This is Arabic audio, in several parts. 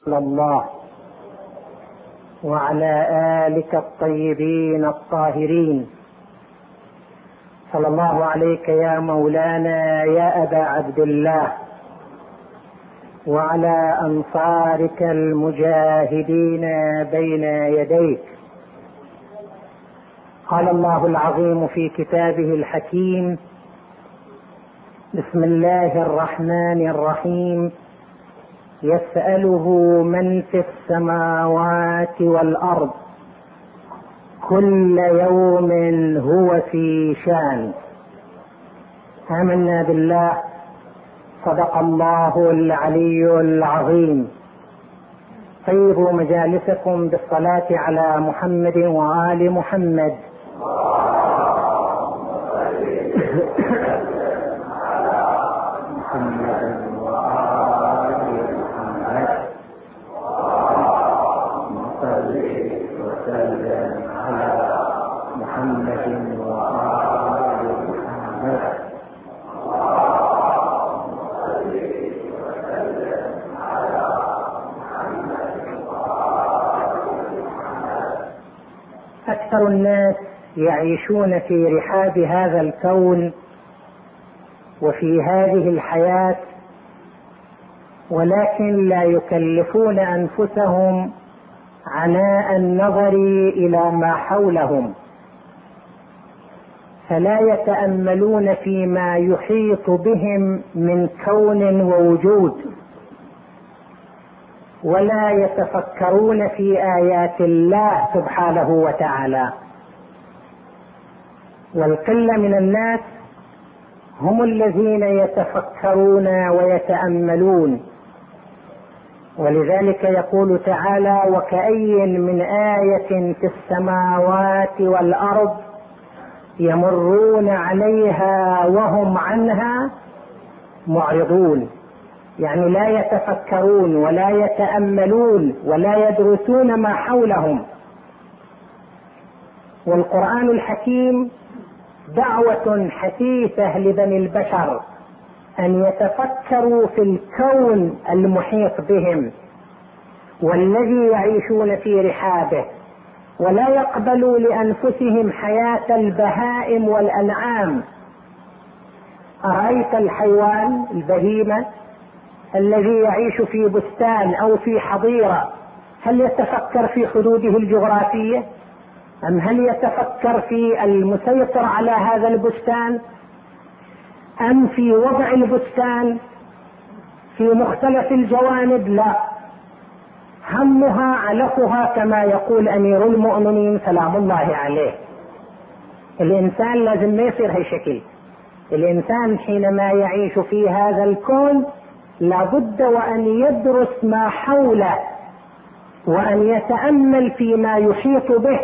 صلى الله وعلى آلك الطيبين الطاهرين. صلى الله عليك يا مولانا يا أبا عبد الله، وعلى أنصارك المجاهدين بين يديك. قال الله العظيم في كتابه الحكيم: بسم الله الرحمن الرحيم. يسأله من في السماوات والأرض كل يوم هو في شان. آمنا بالله. صدق الله العلي العظيم. طيبوا مجالسكم بالصلاة على محمد وآل محمد. أكثر الناس يعيشون في رحاب هذا الكون وفي هذه الحياة، ولكن لا يكلفون أنفسهم عناء النظر إلى ما حولهم، فلا يتأملون فيما يحيط بهم من كون ووجود، ولا يتفكرون في آيات الله سبحانه وتعالى. والقلة من الناس هم الذين يتفكرون ويتأملون. ولذلك يقول تعالى: وكأي من آية في السماوات والأرض يمرون عليها وهم عنها معرضون. يعني لا يتفكرون ولا يتأملون ولا يدرسون ما حولهم. والقرآن الحكيم دعوة حثيثة لبني البشر أن يتفكروا في الكون المحيط بهم والذي يعيشون في رحابه، ولا يقبلوا لأنفسهم حياة البهائم والأنعام. أرأيت الحيوان البهيمة الذي يعيش في بستان أو في حظيرة، هل يتفكر في حدوده الجغرافية؟ أم هل يتفكر في المسيطر على هذا البستان؟ أم في وضع البستان في مختلف الجوانب؟ لا، همها علفها كما يقول أمير المؤمنين سلام الله عليه. الإنسان لازم ما يصير هالشكل. الإنسان حينما يعيش في هذا الكون لابد وأن يدرس ما حوله وأن يتأمل فيما يحيط به.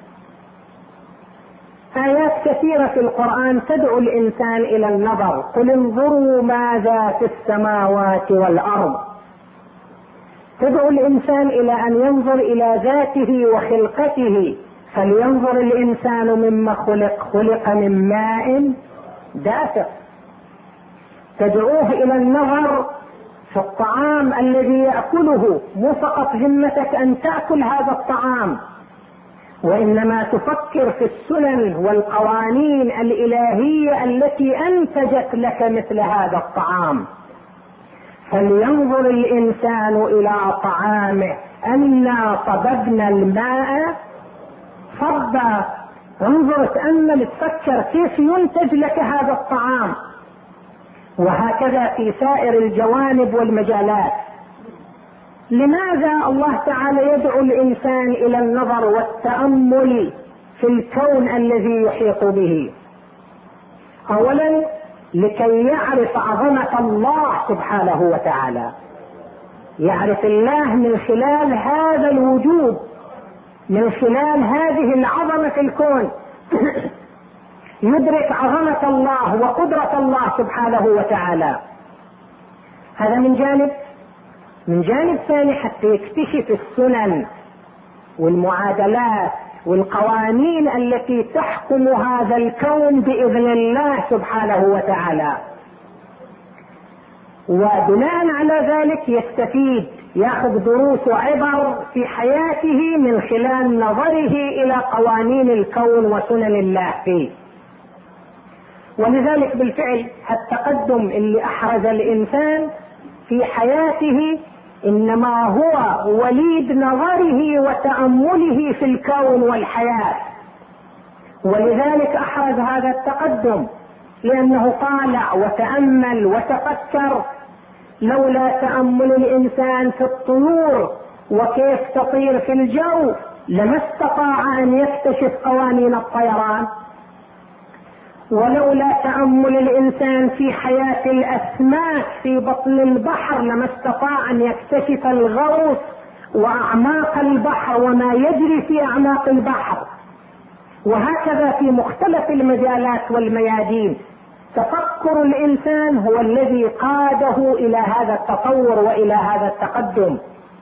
آيات كثيرة في القرآن تدعو الإنسان إلى النظر: قل انظروا ماذا في السماوات والأرض. تدعو الإنسان إلى أن ينظر إلى ذاته وخلقته. فلينظر الإنسان مما خلق من ماء دافق. تدعوه إلى النظر في الطعام الذي يأكله، مو فقط همتك أن تأكل هذا الطعام، وإنما تفكر في السنن والقوانين الإلهية التي أنتجت لك مثل هذا الطعام. فلينظر الإنسان إلى طعامه أنا صببنا الماء صبا. انظر، تأمل، تفكر كيف ينتج لك هذا الطعام. وهكذا في سائر الجوانب والمجالات. لماذا الله تعالى يدعو الإنسان إلى النظر والتأمل في الكون الذي يحيط به؟ أولا لكي يعرف عظمة الله سبحانه وتعالى، يعرف الله من خلال هذا الوجود، من خلال هذه العظمة في الكون يدرك عظمة الله وقدرة الله سبحانه وتعالى. هذا من جانب. من جانب ثاني حتى يكتشف السنن والمعادلات والقوانين التي تحكم هذا الكون بإذن الله سبحانه وتعالى. وبناء على ذلك يستفيد، ياخذ دروس وعبر في حياته من خلال نظره الى قوانين الكون وسنن الله فيه. ولذلك بالفعل التقدم اللي احرز الانسان في حياته انما هو وليد نظره وتأمله في الكون والحياة، ولذلك احرز هذا التقدم لانه طالع وتأمل وتفكر. لولا تأمل الانسان في الطيور وكيف تطير في الجو لما استطاع ان يكتشف قوانين الطيران، ولولا تأمل الانسان في حياة الاسماك في بطن البحر لما استطاع ان يكتشف الغوص واعماق البحر وما يجري في اعماق البحر. وهكذا في مختلف المجالات والميادين تفكر الانسان هو الذي قاده الى هذا التطور والى هذا التقدم.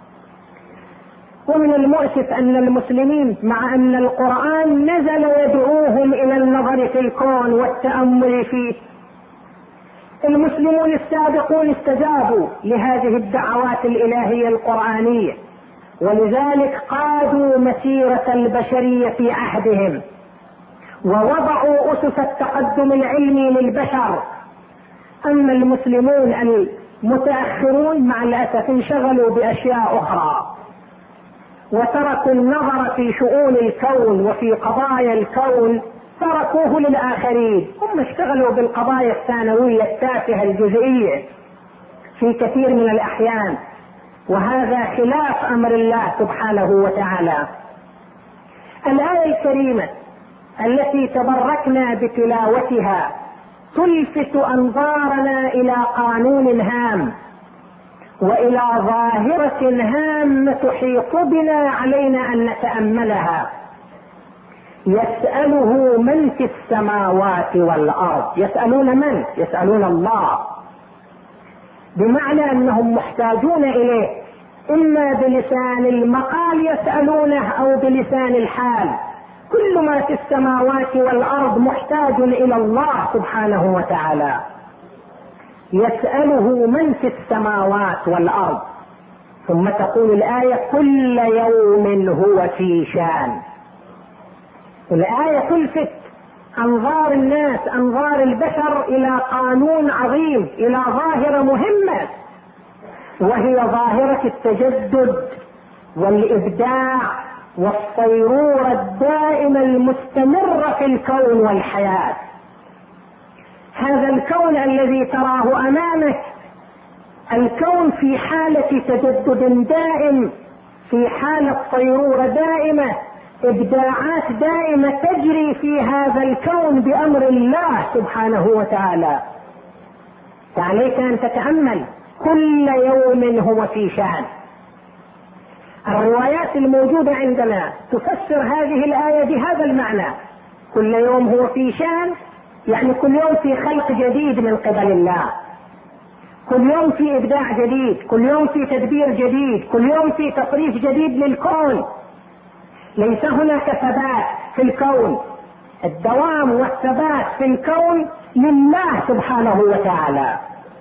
ومن المؤسف ان المسلمين مع ان القرآن نزل يدعوهم الى النظر في الكون والتأمل فيه، المسلمون السابقون استجابوا لهذه الدعوات الالهية القرآنية، ولذلك قادوا مسيرة البشرية في عهدهم ووضعوا اسس التقدم العلمي للبشر. اما المسلمون المتأخرون مع الاسف انشغلوا باشياء اخرى وتركوا النظر في شؤون الكون وفي قضايا الكون، تركوه للآخرين. هم اشتغلوا بالقضايا الثانوية التافهة الجزئية في كثير من الأحيان، وهذا خلاف أمر الله سبحانه وتعالى. الآية الكريمة التي تبركنا بتلاوتها تلفت أنظارنا إلى قانون هام والى ظاهرة هامة تحيط بنا، علينا ان نتأملها. يسأله من في السماوات والارض. يسألون من؟ يسألون الله، بمعنى انهم محتاجون اليه، اما بلسان المقال يسألونه او بلسان الحال. كل ما في السماوات والارض محتاج الى الله سبحانه وتعالى. يسأله من في السماوات والارض. ثم تقول الآية كل يوم هو في شان. الآية تلفت انظار الناس، انظار البشر الى قانون عظيم، الى ظاهرة مهمة، وهي ظاهرة التجدد والابداع والصيرورة الدائمة المستمرة في الكون والحياة. هذا الكون الذي تراه امامك الكون في حالة تجدد دائم، في حالة صيرورة دائمة، ابداعات دائمة تجري في هذا الكون بامر الله سبحانه وتعالى. فعليك ان تتأمل كل يوم هو في شان. الروايات الموجودة عندنا تفسر هذه الآية بهذا المعنى: كل يوم هو في شان، يعني كل يوم في خلق جديد من قبل الله، كل يوم في ابداع جديد، كل يوم في تدبير جديد، كل يوم في تصريف جديد للكون. ليس هناك ثبات في الكون، الدوام والثبات في الكون لله سبحانه وتعالى.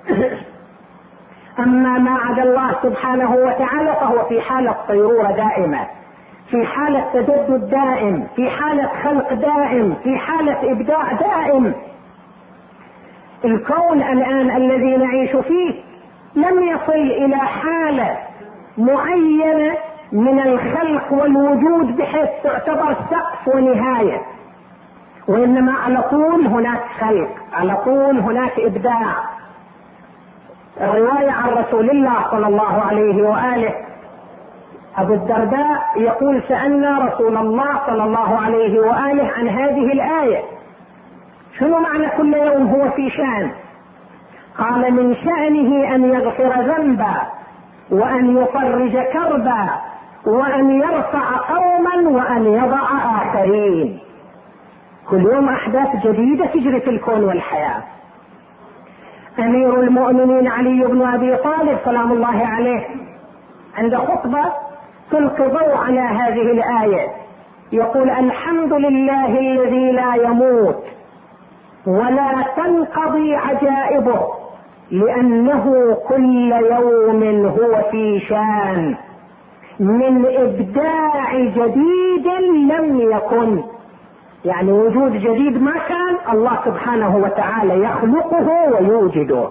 اما ما عدا الله سبحانه وتعالى فهو في حالة صيرورة دائمة، في حالة تجدد دائم، في حالة خلق دائم، في حالة ابداع دائم. الكون الان الذي نعيش فيه لم يصل الى حالة معينة من الخلق والوجود بحيث تعتبر سقف ونهاية، وانما على طول هناك خلق، على طول هناك ابداع. الرواية عن رسول الله صلى الله عليه وآله، أبو الدرداء يقول: سألنا رسول الله صلى الله عليه وآله عن هذه الآية، شنو معنى كل يوم هو في شان؟ قال: من شأنه أن يغفر ذنبا، وأن يفرج كربا، وأن يرفع قوما، وأن يضع آخرين. كل يوم أحداث جديدة تجري في الكون والحياة. أمير المؤمنين علي بن أبي طالب سلام الله عليه عند خطبة تلقي ضوء على هذه الآية يقول: الحمد لله الذي لا يموت ولا تنقضي عجائبه، لأنه كل يوم هو في شان من إبداع جديد لم يكن، يعني وجود جديد ما كان، الله سبحانه وتعالى يخلقه ويوجده.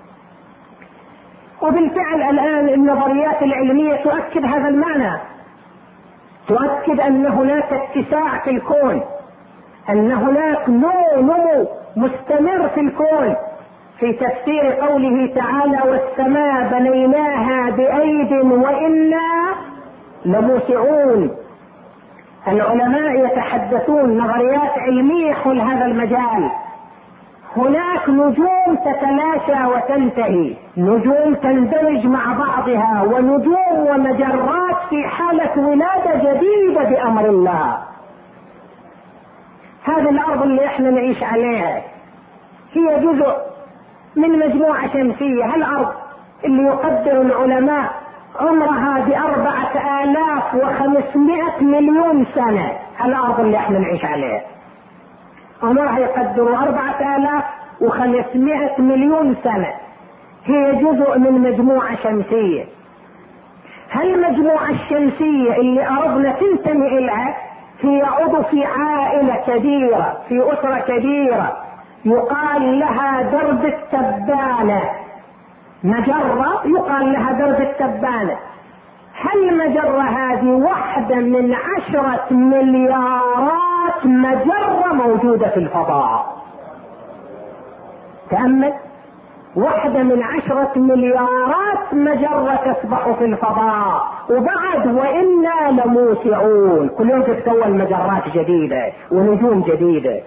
وبالفعل الآن النظريات العلمية تؤكد هذا المعنى، تؤكد أن هناك اتساع في الكون، أن هناك نمو مستمر في الكون. في تفسير قوله تعالى والسماء بنيناها بأيد وإنا لموسعون، العلماء يتحدثون نظريات علمية حول هذا المجال. هناك نجوم تتلاشى وتنتهي، نجوم تندمج مع بعضها، ونجوم ومجرات في حالة ولادة جديدة بأمر الله. هذه الأرض اللي احنا نعيش عليها هي جزء من مجموعة شمسية. هالأرض اللي يقدر العلماء عمرها ب4500 مليون سنة، هالأرض اللي احنا نعيش عليها عمرها يقدر 4500 مليون سنة، هي جزء من مجموعة شمسية. هالمجموعة الشمسية اللي أرضنا تنتمي إليها هي عضو في عائلة كبيرة، في أسرة كبيرة يقال لها درب التبانة، مجرة يقال لها درب التبانة. هالمجرة هذه واحدة من 10 مليارات مجرة موجودة في الفضاء. تأمل، واحدة من 10 مليارات مجرة تسبح في الفضاء، وبعد وإنا لموسعون، كل يوم تتكون مجرات جديدة ونجوم جديدة.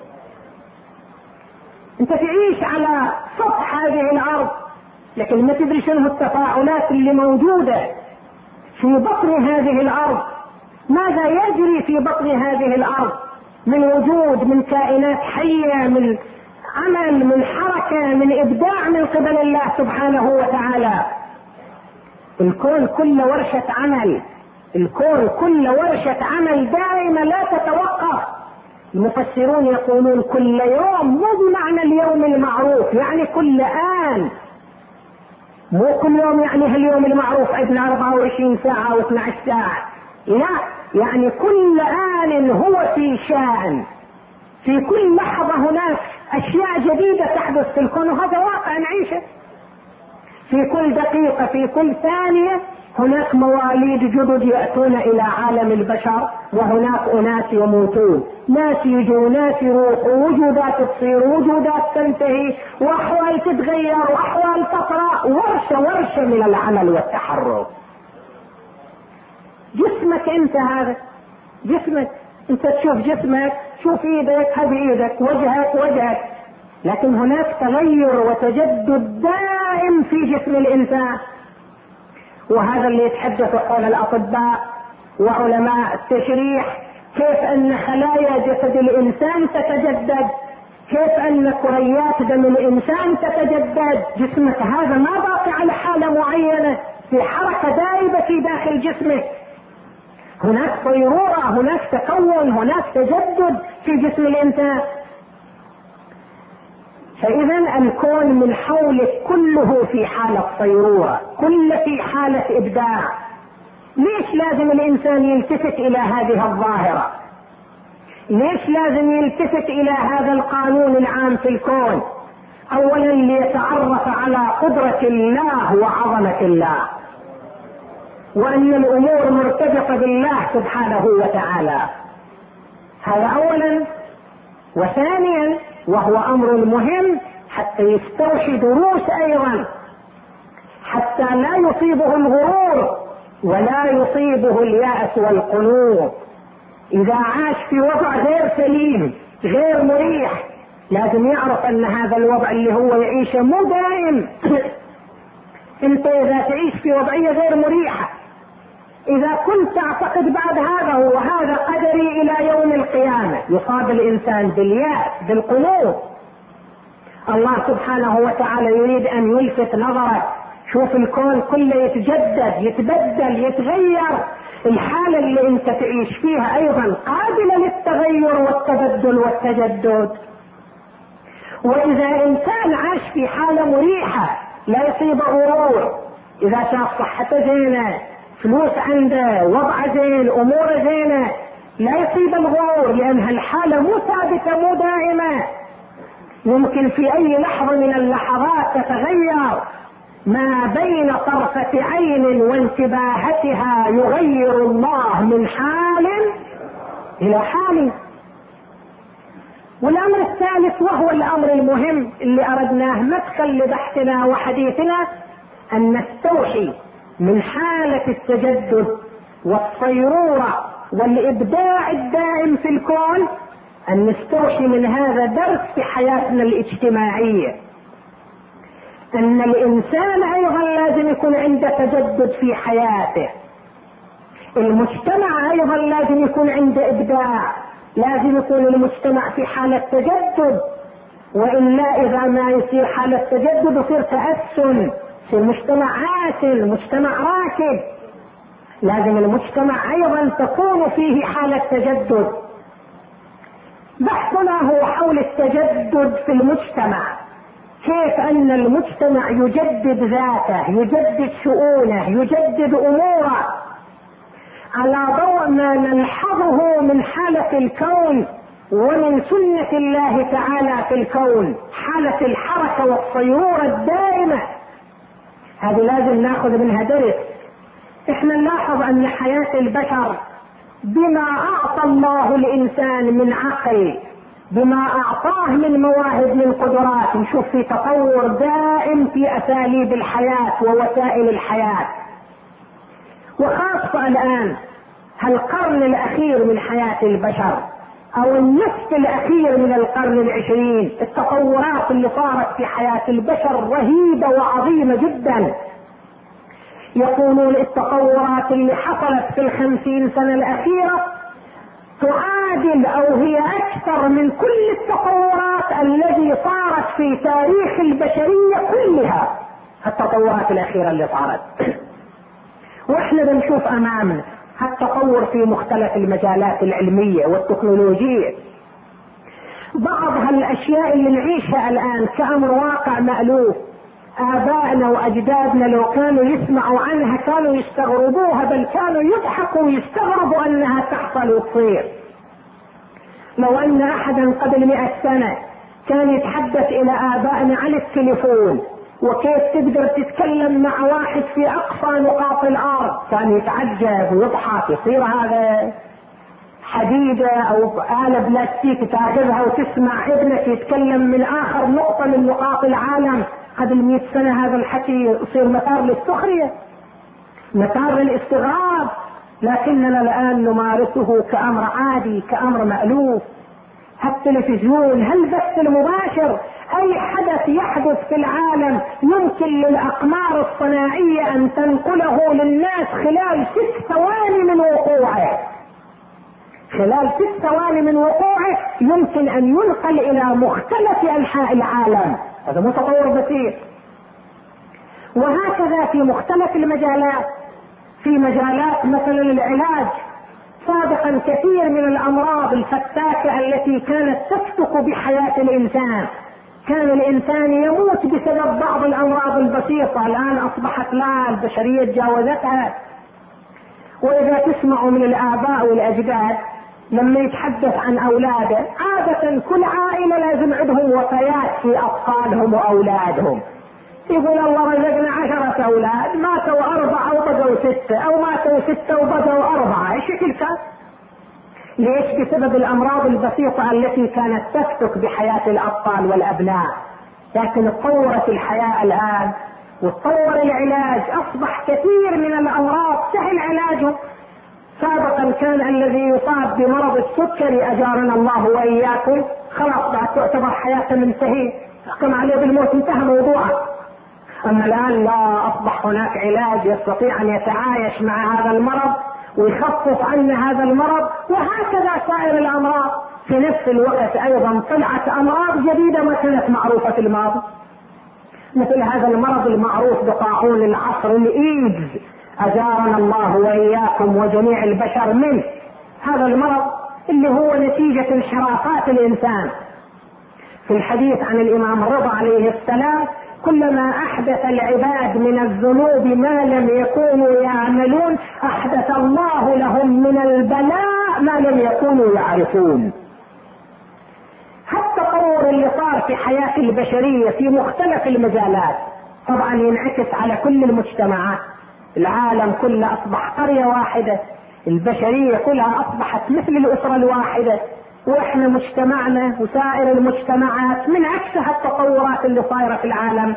انت تعيش على سطح هذه الأرض لكن ما تدري شنو التفاعلات اللي موجودة في بطن هذه الأرض، ماذا يجري في بطن هذه الأرض من وجود، من كائنات حية، من عمل، من حركة، من إبداع من قبل الله سبحانه وتعالى. الكون كل ورشة عمل، الكون كل ورشة عمل دائمة لا تتوقف. المفسرون يقولون كل يوم، مو بمعنى اليوم المعروف يعني كل آن، مو كل يوم يعني هاليوم المعروف عندنا 24 ساعة و12 ساعة، لا، يعني كل آن هو في شأن، في كل لحظة هناك أشياء جديدة تحدث في الكون، وهذا واقع نعيشه. في كل دقيقة، في كل ثانية هناك مواليد جدد يأتون إلى عالم البشر، وهناك أناس يموتون، ناس يجوا ناس يروحوا، وجودات تصير وجودات تنتهي، وأحوال تتغير وأحوال تطرأ، ورشة من العمل والتحرك. جسمك أنت، هذا جسمك أنت، تشوف جسمك، شوف إيدك، هذه إيدك، وجهك، لكن هناك تغير وتجدد دائم في جسم الإنسان. وهذا اللي يتحدث حول الأطباء وعلماء التشريح، كيف أن خلايا جسد الإنسان تتجدد، كيف أن كريات دم الإنسان تتجدد. جسمك هذا ما باقي على حالة معينة، في حركة دائبة في داخل جسمك، هناك صيرورة، هناك تكون، هناك تجدد في جسم الإنسان. فإذا الكون من حولك كله في حالة صيرورة، كله في حالة إبداع. ليش لازم الإنسان يلتفت إلى هذه الظاهرة؟ ليش لازم يلتفت إلى هذا القانون العام في الكون؟ أولا ليتعرف على قدرة الله وعظمة الله، وأن الأمور مرتبطة بالله سبحانه وتعالى، هذا أولا. وثانيا، وهو أمر مهم، حتى يستوحي دروس أيضا، حتى لا يصيبه الغرور ولا يصيبه اليأس والقنوط. إذا عاش في وضع غير سليم غير مريح، لازم يعرف أن هذا الوضع اللي هو يعيشه مو دائم. انت إذا تعيش في وضعية غير مريحة، إذا كنت تعتقد بعد هذا وهذا قدري إلى يوم القيامة، يصاب الإنسان باليأس بالقنوط. الله سبحانه وتعالى يريد أن يلفت نظرك، شوف الكون كله يتجدد، يتبدل، يتغير. الحالة اللي انت تعيش فيها أيضا قابلة للتغير والتبدل والتجدد. وإذا إنسان عاش في حالة مريحة لا يصيب غرور، اذا شاف صحته زينه، فلوس عنده، وضع زين، امور زينه، لا يصيب الغرور، لان هالحاله مو ثابته مو دائمه، يمكن في اي لحظه من اللحظات تتغير. ما بين طرفة عين وانتباهتها يغير الله من حال الى حال. والامر الثالث وهو الامر المهم اللي اردناه مدخل لبحثنا وحديثنا، ان نستوحي من حالة التجدد والصيرورة والابداع الدائم في الكون، ان نستوحي من هذا درس في حياتنا الاجتماعية، ان الانسان ايضا لازم يكون عنده تجدد في حياته، المجتمع ايضا لازم يكون عنده ابداع، لازم يكون المجتمع في حالة تجدد، والا اذا ما يصير حالة تجدد يصير تأسن، يصير مجتمع عاسل، مجتمع راكد. لازم المجتمع ايضا تكون فيه حالة تجدد. بحثنا هو حول التجدد في المجتمع، كيف ان المجتمع يجدد ذاته، يجدد شؤونه، يجدد اموره، على ضوء ما نلحظه من حالة الكون ومن سنة الله تعالى في الكون، حالة الحركة والصيرورة الدائمة. هذه لازم ناخذ منها درس. احنا نلاحظ ان حياة البشر بما اعطى الله الانسان من عقل، بما اعطاه من مواهب من قدرات، نشوف في تطور دائم في اساليب الحياة ووسائل الحياة. وخاصة الان هالقرن الاخير من حياة البشر او النصف الاخير من القرن العشرين، التطورات اللي صارت في حياة البشر رهيبة وعظيمة جدا. يقولون التطورات اللي حصلت في 50 سنة الاخيرة تعادل او هي اكثر من كل التطورات التي صارت في تاريخ البشرية كلها، التطورات الاخيرة اللي صارت. واحنا بنشوف امامنا التطور في مختلف المجالات العلمية والتكنولوجية. بعض هالاشياء اللي نعيشها الان كأمر واقع مألوف، آبائنا وأجدادنا لو كانوا يسمعوا عنها كانوا يستغربوها، بل كانوا يضحكوا ويستغربوا أنها تحصل وتصير. لو أن أحدا قبل 100 سنة كان يتحدث إلى آبائنا عن التليفون وكيف تقدر تتكلم مع واحد في أقصى نقاط الأرض، كان يتعجب ويضحك. يصير هذا حديدة أو آلة بلاستيك تاخذها وتسمع ابنك يتكلم من آخر نقطة من نقاط العالم. قبل 100 سنة هذا الحكي يصير مثار للسخرية، مثار للاستغراب، لكننا الآن نمارسه كأمر عادي، كأمر مألوف. هالتلفزيون، هالبث المباشر، أي حدث يحدث في العالم يمكن للأقمار الصناعية أن تنقله للناس خلال 6 ثواني من وقوعه. خلال 6 ثواني من وقوعه يمكن أن ينقل إلى مختلف أنحاء العالم. هذا مو تطور بسيط. وهكذا في مختلف المجالات. في مجالات مثلا العلاج، سابقا كثير من الأمراض الفتاكة التي كانت تفتك بحياة الإنسان، كان الإنسان يموت بسبب بعض الأمراض البسيطة، الآن أصبحت لا، البشرية تجاوزتها. وإذا تسمعوا من الآباء والأجداد لما يتحدث عن أولاده، عادة كل عائلة لازم عندهم وفيات في أطفالهم وأولادهم. يقول الله رزقنا 10 أولاد، ماتوا 4 وبقوا 6، أو ماتوا 6 وبقوا 4. إيش الكلام؟ ليش؟ بسبب الأمراض البسيطة التي كانت تفتك بحياة الأطفال والأبناء. لكن تطورت الحياة الآن وتطور العلاج، أصبح كثير من الأمراض سهل علاجه. سابقا كان الذي يصاب بمرض السكري أجارنا الله وإياكم خلاص بعد تعتبر حياته منتهية، تحكم عليه بالموت، انتهى موضوعه. أما الآن لا، أصبح هناك علاج يستطيع أن يتعايش مع هذا المرض ويخفف عنه هذا المرض. وهكذا سائر الأمراض. في نفس الوقت أيضا طلعت أمراض جديدة ما كانت معروفة في الماضي، مثل هذا المرض المعروف بطاعون العصر، الإيدز، أجارنا الله وإياكم وجميع البشر منه. هذا المرض اللي هو نتيجة انحرافات الإنسان. في الحديث عن الإمام الرضا عليه السلام كلما احدث العباد من الذنوب ما لم يكونوا يعملون احدث الله لهم من البلاء ما لم يكونوا يعرفون. التطور اللي صار في حياة البشرية في مختلف المجالات طبعا ينعكس على كل المجتمعات. العالم كله اصبح قرية واحدة، البشرية كلها اصبحت مثل الاسرة الواحدة، واحنا مجتمعنا وسائر المجتمعات من عكسها التطورات اللي صايرة في العالم.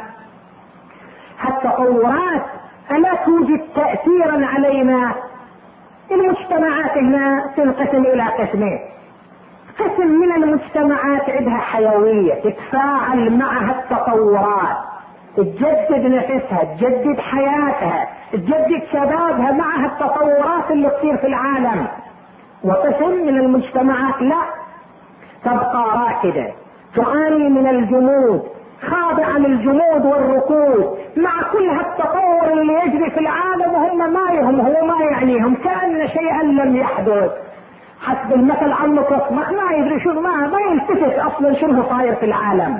هالتطورات الا توجد تأثيرا علينا. المجتمعات هنا تنقسم الى قسمين. قسم من المجتمعات عندها حيوية تتفاعل معها التطورات، تجدد نفسها، تجدد حياتها، تجدد شبابها معها التطورات اللي تصير في العالم. وقسم من المجتمعات لا، تبقى راكدة تعاني من الجمود، خاضعة للجمود والركود مع كل هالتطور اللي يجري في العالم، وهم ما يهمهم وما يعنيهم، كأن شيئا لم يحدث. حسب المثل عمك واصمخ، ما يدري شنو، ما يلتفت اصلا شنو صاير في العالم.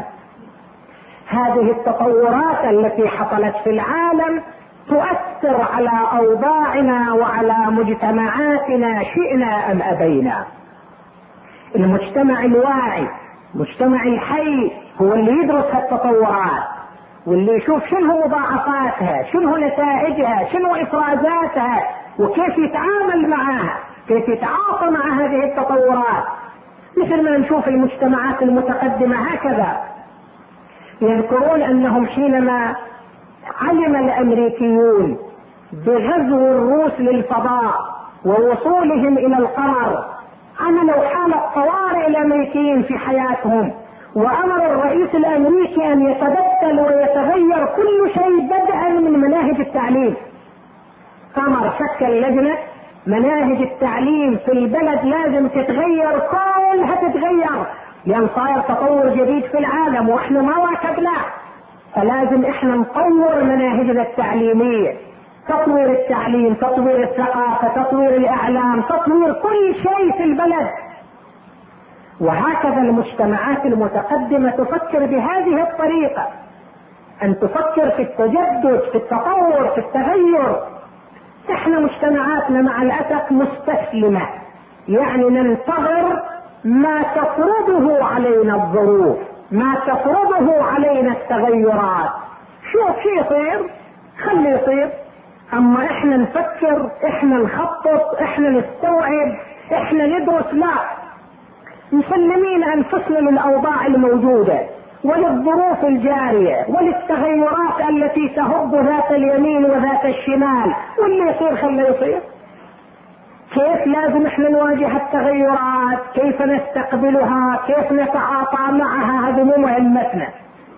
هذه التطورات التي حصلت في العالم تؤثر على اوضاعنا وعلى مجتمعاتنا شئنا ام ابينا. المجتمع الواعي، المجتمع الحي، هو اللي يدرس هالتطورات واللي يشوف شنو مضاعفاتها، شنو نتائجها، شنو افرازاتها، وكيف يتعامل معها، كيف يتعاطى مع هذه التطورات. مثل ما نشوف المجتمعات المتقدمة هكذا. يذكرون انهم حينما علم الامريكيون بغزو الروس للفضاء ووصولهم الى القمر عملوا حالة طوارئ الامريكيين في حياتهم، وامر الرئيس الامريكي ان يتبدل ويتغير كل شيء بدءا من مناهج التعليم. امر شكل لجنة مناهج التعليم في البلد لازم تتغير، كلها تتغير، لان صاير تطور جديد في العالم واحنا ما واكبناه، فلازم احنا نطور مناهجنا التعليمية، تطوير التعليم، تطوير الثقافة، تطوير الاعلام، تطوير كل شيء في البلد. وهكذا المجتمعات المتقدمة تفكر بهذه الطريقة، ان تفكر في التجدد، في التطور، في التغير. احنا مجتمعاتنا مع الاسف مستسلمة، يعني ننتظر ما تفرضه علينا الظروف، ما تفرضه علينا التغيرات. شوف شو يصير خلي يصير، اما احنا نفكر، احنا نخطط، احنا نستوعب، احنا ندرس، لا، مسلمين انفسنا للاوضاع الموجودة وللظروف الجارية وللتغيرات التي تهب ذات اليمين وذات الشمال، واللي يصير خليه يصير. كيف لازم احنا نواجه التغيرات، كيف نستقبلها، كيف نتعاطى معها، هذه مو مهمتنا.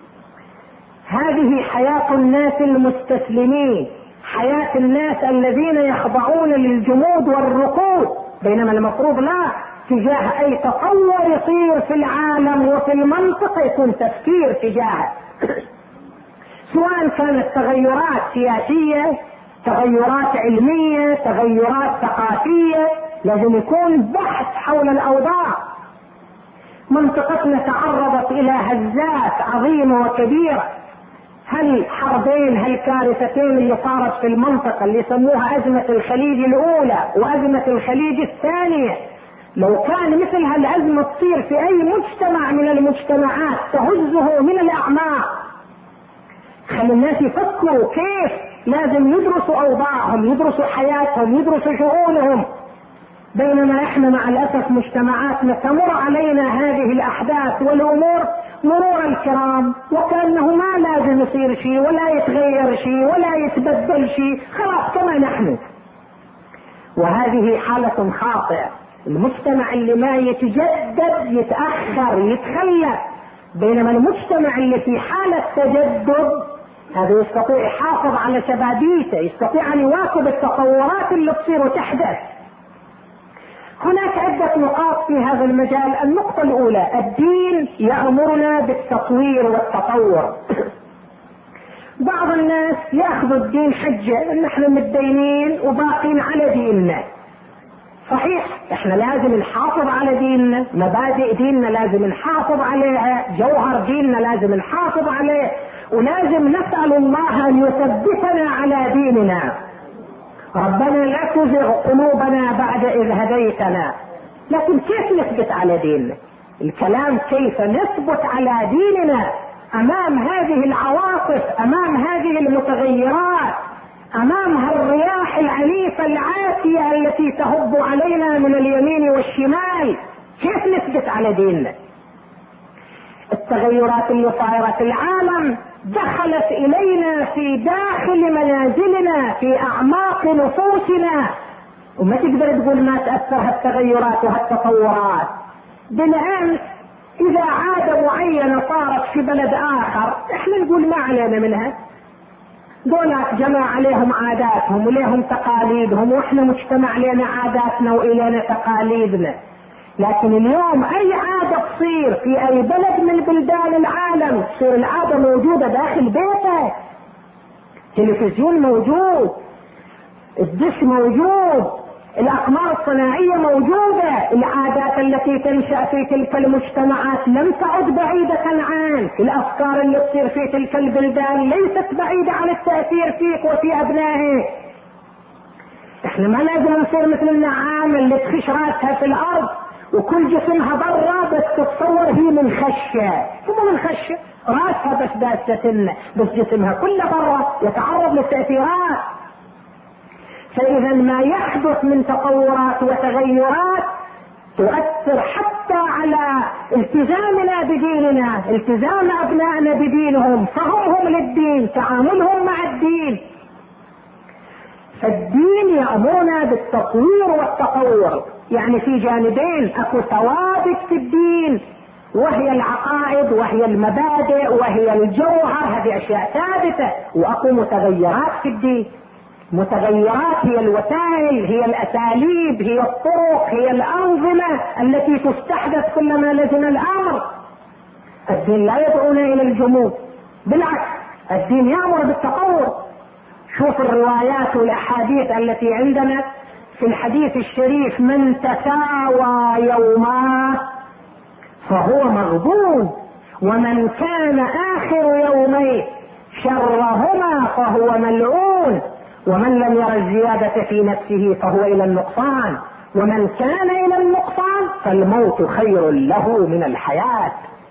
هذه حياة الناس المستسلمين، حياة الناس الذين يخضعون للجمود والركود، بينما المفروض لا، تجاه اي تطور يصير في العالم وفي المنطقة يكون تفكير تجاهه، سواء كانت تغيرات سياسية، تغيرات علمية، تغيرات ثقافية، لازم يكون بحث حول الاوضاع. منطقتنا تعرضت الى هزات عظيمة وكبيرة، هالحربين، هالكارثتين اللي صارت في المنطقة اللي يسموها ازمة الخليج الاولى وازمة الخليج الثانية، لو كان مثل هالازمة تصير في اي مجتمع من المجتمعات تهزه من الاعماق. خلي الناس يفكروا كيف لازم يدرسوا اوضاعهم، يدرسوا حياتهم، يدرسوا شؤونهم، بينما احنا مع الاسف مجتمعاتنا تمر علينا هذه الاحداث والامور مرور الكرام، وكانه ما لازم يصير شيء ولا يتغير شيء ولا يتبدل شيء، خلاص كما نحن. وهذه حالة خاطئة. المجتمع اللي ما يتجدد يتأخر، يتخلف، بينما المجتمع اللي في حالة تجدد هذا يستطيع يحافظ على شبابيته، يستطيع ان يواكب التطورات اللي تصير وتحدث. هناك عدة نقاط في هذا المجال. النقطة الاولى، الدين يأمرنا بالتطوير والتطور. بعض الناس ياخذوا الدين حجة ان احنا متدينين وباقين على ديننا. صحيح، احنا لازم نحافظ على ديننا، مبادئ ديننا لازم نحافظ عليها، جوهر ديننا لازم نحافظ عليه، ولازم نسأل الله أن يثبتنا على ديننا. ربنا لا تزغ قلوبنا بعد إذ هديتنا. لكن كيف نثبت على ديننا؟ الكلام كيف نثبت على ديننا أمام هذه العواصف، أمام هذه المتغيرات، أمام هالرياح العنيفة العاتية التي تهب علينا من اليمين والشمال. كيف نثبت على ديننا؟ التغيرات اللي صايرة في العالم دخلت إلينا في داخل منازلنا، في أعماق نفوسنا، وما تقدر تقول ما تأثر هالتغيرات وهالتطورات. بالأمس إذا عادة معينة صارت في بلد آخر احنا نقول ما علينا منها، دولات جمع عليهم عاداتهم وليهم تقاليدهم، واحنا مجتمع لنا عاداتنا وإلينا تقاليدنا. لكن اليوم اي عادة تصير في اي بلد من بلدان العالم تصير العادة موجودة داخل بيتك، تلفزيون موجود، الدش موجود، الاقمار الصناعية موجودة. العادات التي تنشأ في تلك المجتمعات لم تعد بعيدة عنك. الافكار اللي تصير في تلك البلدان ليست بعيدة عن التأثير فيك وفي ابنائك. احنا ما لازم نصير مثل النعام اللي تخش راسها في الارض وكل جسمها برا، بس تتصور هي من خشة. مو من خشة، راسها بس داسة، بس جسمها كله برا يتعرض للتأثيرات. فإذا ما يحدث من تطورات وتغيرات تؤثر حتى على التزامنا بديننا، التزام أبنائنا بدينهم، فهمهم للدين، تعاملهم مع الدين. فالدين يأمرنا بالتطوير والتطور، يعني في جانبين، اكو ثوابت في الدين وهي العقائد وهي المبادئ وهي الجوهر، هذه اشياء ثابتة، واكو متغيرات في الدين. متغيرات هي الوسائل، هي الاساليب، هي الطرق، هي الانظمة التي تستحدث كلما لزم الامر. الدين لا يدعونا الى الجمود، بالعكس الدين يأمر بالتطور. شوف الروايات والاحاديث التي عندنا في الحديث الشريف: من تساوى يوما فهو مغبون، ومن كان اخر يوميه شرهما فهو ملعون، ومن لم ير الزيادة في نفسه فهو الى النقصان، ومن كان الى النقصان فالموت خير له من الحياة.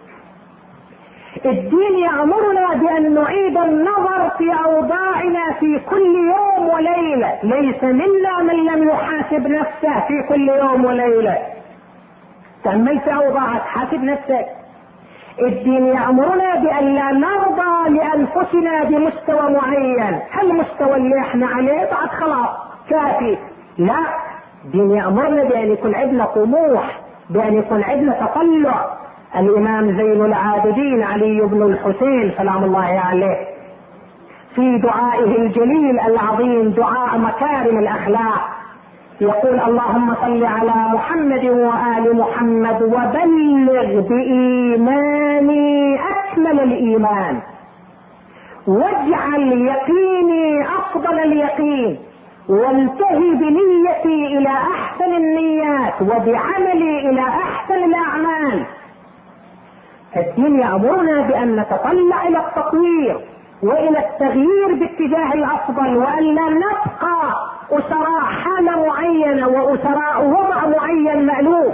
الدين يأمرنا بأن نعيد النظر في أوضاعنا في كل يوم وليلة. ليس منا من لم يحاسب نفسه في كل يوم وليلة. تأمل في أوضاعك، حاسب نفسك. الدين يأمرنا بأن لا نرضى لأنفسنا بمستوى معين، هالمستوى اللي احنا عليه بعد خلاص كافي. لا، الدين يأمرنا بأن يكون عندنا طموح، بأن يكون عندنا تطلع. الامام زين العابدين علي بن الحسين سلام الله عليه في دعائه الجليل العظيم، دعاء مكارم الاخلاق، يقول: اللهم صل على محمد وآل محمد وبلغ بإيماني أكمل الإيمان، واجعل يقيني أفضل اليقين، وانتهي بنيتي إلى أحسن النيات، وبعملي إلى أحسن الأعمال. الدين يأمرنا بأن نتطلع إلى التطوير وإلى التغيير باتجاه الأفضل، وأن لا نبقى أسراء حالة معينة وأسراء وضع معين مألوف.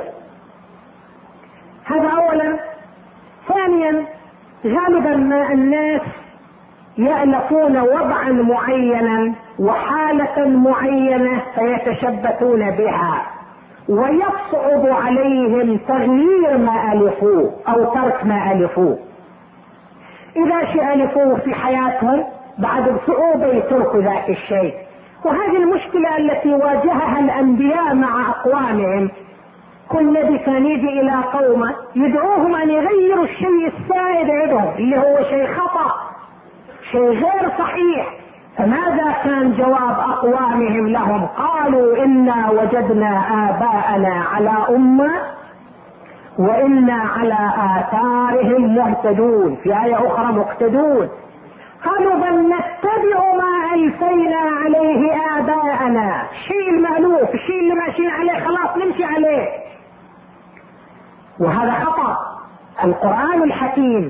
هذا أولا. ثانيا، غالبا ما الناس يألفون وضعا معينا وحالة معينة فيتشبثون بها، ويصعب عليهم تغيير ما ألفوه أو ترك ما ألفوه. إذا شيء ألفوه في حياتهم بعد بصعوبة يتركوا ذاك الشيء. وهذه المشكلة التي واجهها الأنبياء مع أقوامهم. كل نبي كان يجي إلى قومه يدعوهم أن يغيروا الشيء السائد عندهم اللي هو شيء خطأ، شيء غير صحيح. فماذا كان جواب أقوامهم لهم؟ قالوا: إنا وجدنا آباءنا على أمة وإنا على آثارهم مهتدون. في آية أخرى: مقتدون. قالوا: بل نتبع ما ألفينا عليه آباءنا. الشيء المألوف، الشيء اللي ماشيين عليه خلاص نمشي عليه. وهذا خطأ. القرآن الحكيم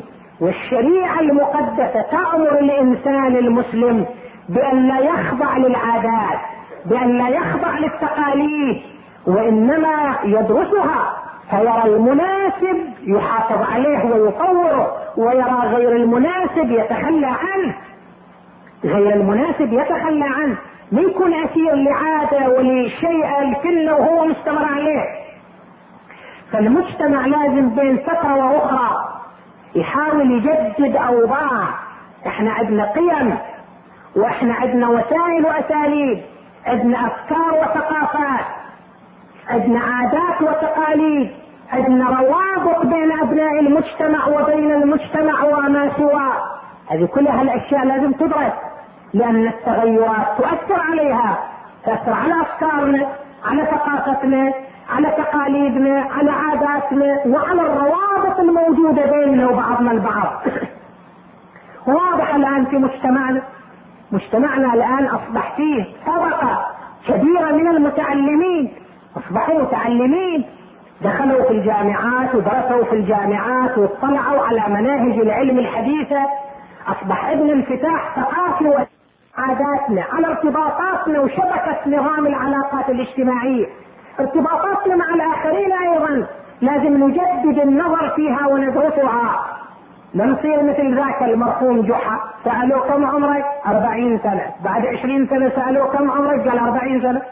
والشريعة المقدسة تأمر الإنسان المسلم بأن لا يخضع للعادات، بأن لا يخضع للتقاليد، وإنما يدرسها فيرى المناسب يحافظ عليه ويطوره، ويرى غير المناسب يتخلى عنه. غير المناسب يتخلى عنه، ما يكون أسير لعادة ولشيء الكل وهو مستمر عليه. فالمجتمع لازم بين فترة وأخرى يحاول يجدد أوضاع. احنا عندنا قيم، واحنا عندنا وسائل وأساليب، عندنا أفكار وثقافات، عندنا عادات وتقاليد، عندنا روابط بين أبناء المجتمع وبين المجتمع وما سواه. هذه كلها الأشياء لازم تدرس، لأن التغيرات تؤثر عليها، تأثر على أفكارنا، على ثقافتنا، على تقاليدنا، على عاداتنا، وعلى الروابط الموجودة بيننا وبعضنا البعض. واضح الآن في مجتمعنا الآن أصبح فيه طبقة كبيرة من المتعلمين، أصبحوا متعلمين، دخلوا في الجامعات ودرسوا في الجامعات واطلعوا على مناهج العلم الحديثة. أصبح عندنا انفتاح ثقافي وعاداتنا على ارتباطاتنا وشبكة نظام العلاقات الاجتماعية، ارتباطاتنا مع الآخرين أيضا لازم نجدد النظر فيها وندرسها. لا نصير مثل ذاك المرحوم جحا، سألوه كم عمرك؟ 40 سنة، بعد 20 سنة سألوه كم عمرك؟ قال 40 سنة.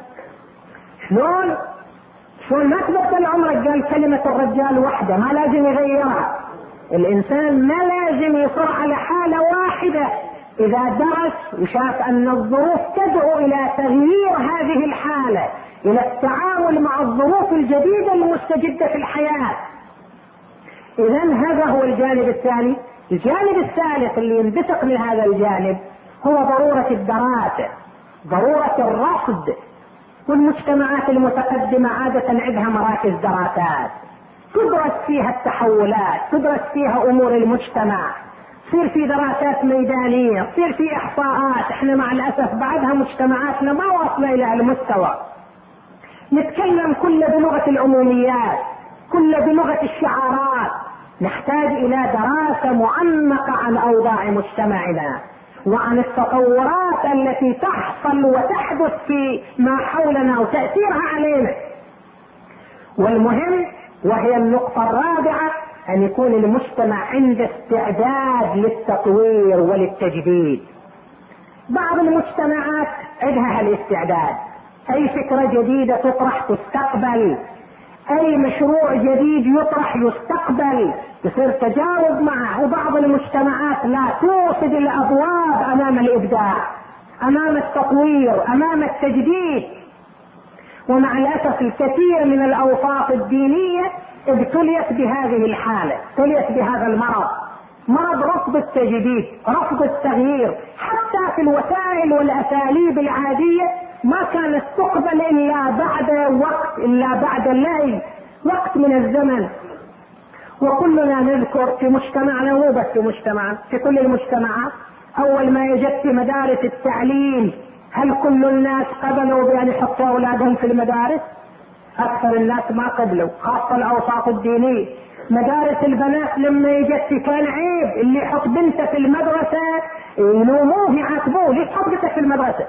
شلون ما تبطل عمرك؟ قال كلمة الرجال وحدة ما لازم يغيرها. الإنسان ما لازم يصر على حالة واحدة، إذا درس وشاف أن الظروف تدعو إلى تغيير هذه الحالة، إلى التعامل مع الظروف الجديدة المستجدة في الحياة. إذن هذا هو الجانب الثاني. الجانب الثالث اللي ينبثق من هذا الجانب هو ضرورة الدراسة، ضرورة الرصد. والمجتمعات المتقدمة عادة عندها مراكز دراسات تدرس فيها التحولات، تدرس فيها أمور المجتمع، تصير في دراسات ميدانية، تصير في إحصاءات. احنا مع الأسف بعدها مجتمعاتنا ما واصلة إلى المستوى، نتكلم كله بلغة العموميات، كله بلغة الشعارات. نحتاج إلى دراسة معمقة عن أوضاع مجتمعنا وعن التطورات التي تحصل وتحدث في ما حولنا وتأثيرها علينا. والمهم وهي النقطة الرابعة أن يكون المجتمع عنده استعداد للتطوير وللتجديد. بعض المجتمعات عندها هالاستعداد، أي فكرة جديدة تطرح تستقبل، أي مشروع جديد يطرح يستقبل، يصير تجاوب معه. وبعض المجتمعات لا، توصد الأبواب أمام الإبداع، أمام التطوير، أمام التجديد. ومع الأسف الكثير من الأوساط الدينية ابتليت بهذه الحالة، ابتليت بهذا المرض، مرض رفض التجديد، رفض التغيير. حتى في الوسائل والأساليب العادية ما كانت تقبل إلا بعد وقت، إلا بعد الليل، وقت من الزمن. وكلنا نذكر في مجتمعنا، مو بس في مجتمعنا، في كل المجتمعات، أول ما يجت في مدارس التعليم هل كل الناس قبلوا بأن يحطوا أولادهم في المدارس؟ أكثر الناس ما قبلوا، خاصة الأوساط الدينية. مدارس البنات لما يجت كان عيب، اللي يحط بنته في المدرسة يلوموه يعاتبوه، ليش تحط بنتك في المدرسة؟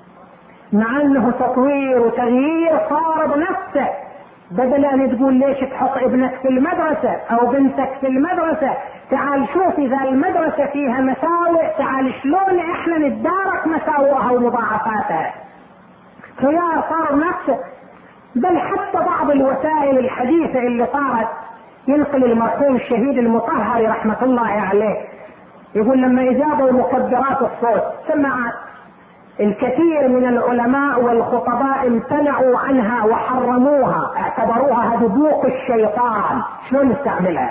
مع أنه تطوير وتغيير صار بنفسه، بدل أن تقول ليش تحط ابنك في المدرسة أو بنتك في المدرسة، تعال شوف إذا المدرسة فيها مساوئ، تعال شلون إحنا نتدارك مساوئها ومضاعفاتها. خيار صار بنفسه. بل حتى بعض الوسائل الحديثة اللي صارت، ينقل المرحوم الشهيد المطهري رحمة الله عليه يقول لما إجابوا مكبرات الصوت سمعت، الكثير من العلماء والخطباء امتنعوا عنها وحرموها، اعتبروها هذه بوق الشيطان، شلون نستعملها؟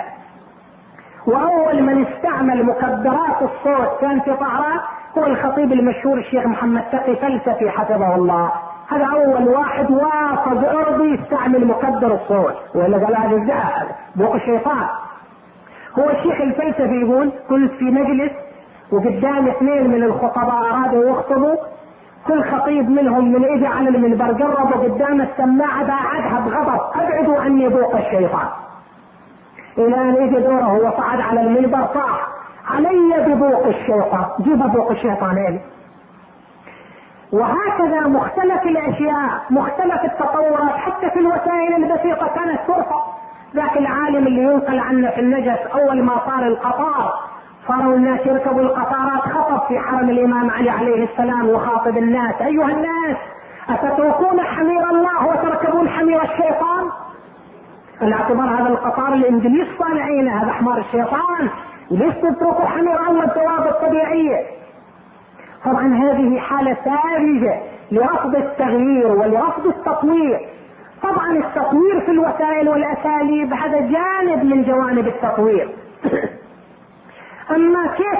واول من استعمل مكبرات الصوت كان في طهران هو الخطيب المشهور الشيخ محمد تقي فلسفي حفظه الله. هذا اول واحد وافق ارضي يستعمل مكبر الصوت، ولا قال هذا بوق الشيطان. هو الشيخ الفلسفي يقول كنت في مجلس وقدام اثنين من الخطباء ارادوا يخطبوا، كل خطيب منهم من اجى على المنبر قربوا قدام السماعه بعدها بغضب، ابعدوا عني بوق الشيطان. الى ان يجي دوره هو صعد على المنبر صاح علي ببوق الشيطان، جيب بوق الشيطان إلي. وهكذا مختلف الأشياء، مختلف التطورات، حتى في الوسائل البسيطة كانت ترفع. ذاك العالم اللي ينقل عنه في النجف أول ما صار القطار، صاروا الناس يركبوا القطارات، خطب في حرم الإمام علي عليه السلام يخاطب الناس: أيها الناس، أتتركون حمير الله وتركبون حمير الشيطان؟ الاعتبار هذا القطار الإنجليز صانعينه، هذا حمار الشيطان، ليش تتركوا حمير الله الدواب الطبيعية؟ طبعا هذه حالة ساذجة لرفض التغيير ولرفض التطوير. طبعا التطوير في الوسائل والأساليب هذا جانب من جوانب التطوير. أما كيف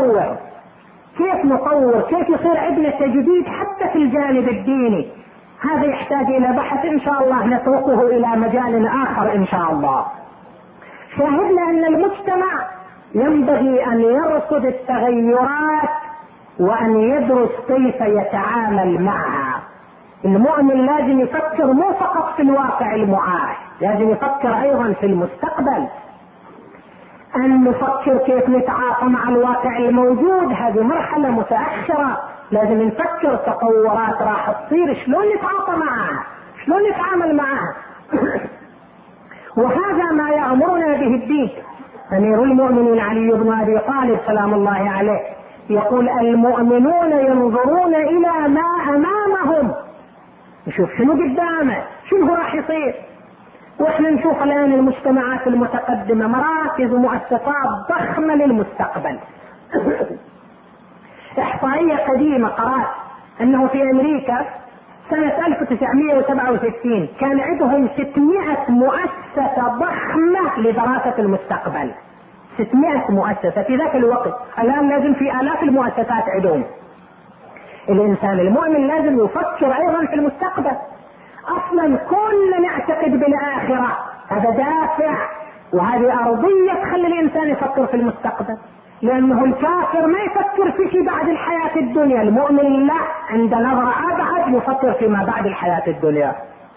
نطور، كيف يصير عندنا تجديد حتى في الجانب الديني، هذا يحتاج إلى بحث إن شاء الله نتركه إلى مجال آخر إن شاء الله. شاهدنا أن المجتمع ينبغي أن يرصد التغيرات وأن يدرس كيف يتعامل معها. المؤمن لازم يفكر مو فقط في الواقع المعاش، لازم يفكر أيضا في المستقبل. أن نفكر كيف نتعاطى مع الواقع الموجود، هذه مرحلة متأخرة، لازم نفكر تطورات راح تصير شلون نتعاطى معها، شلون نتعامل معها. وهذا ما يأمرنا به الدين. أمير المؤمنين علي بن أبي طالب سلام الله عليه يقول: المؤمنون ينظرون إلى ما أمامهم، نشوف شنو قدامه، شنو راح يصير. واحنا نشوف الآن المجتمعات المتقدمة مراكز ومؤسسات ضخمة للمستقبل. إحصائية قديمة قرأت أنه في أمريكا سنة 1967 كان عندهم 600 مؤسسة ضخمة لدراسة المستقبل. 600 مؤسسة في ذاك الوقت. الآن لازم في آلاف المؤسسات عندهم. الإنسان المؤمن لازم يفكر أيضا في المستقبل. أصلا كلنا نعتقد بالآخرة، هذا دافع وهذه أرضية تخلي الإنسان يفكر في المستقبل، لأنه الكافر ما يفكر في شيء بعد الحياة الدنيا، المؤمن لا، عند نظرة أبعد يفكر فيما بعد الحياة الدنيا.